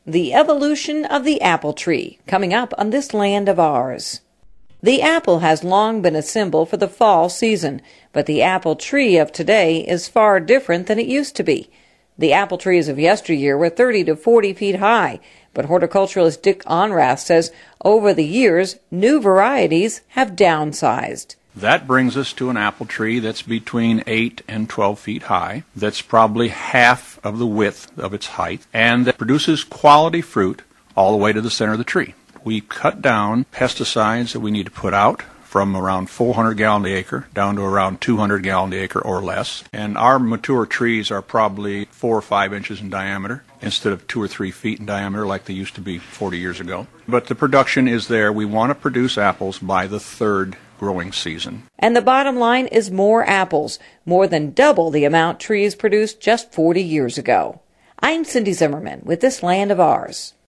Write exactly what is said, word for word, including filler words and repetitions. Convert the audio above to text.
The evolution of the apple tree, coming up on this land of ours. The apple has long been a symbol for the fall season, but the apple tree of today is far different than it used to be. The apple trees of yesteryear were thirty to forty feet high, but horticulturalist Dick Onrath says over the years, new varieties have downsized. That brings us to an apple tree that's between eight and twelve feet high, that's probably half of the width of its height, and that produces quality fruit all the way to the center of the tree. We cut down pesticides that we need to put out from around four hundred gallon an acre down to around two hundred gallon an acre or less. And our mature trees are probably four or five inches in diameter instead of two or three feet in diameter like they used to be forty years ago. But the production is there. We want to produce apples by the third growing season. And the bottom line is more apples, more than double the amount trees produced just forty years ago. I'm Cindy Zimmerman with This Land of Ours.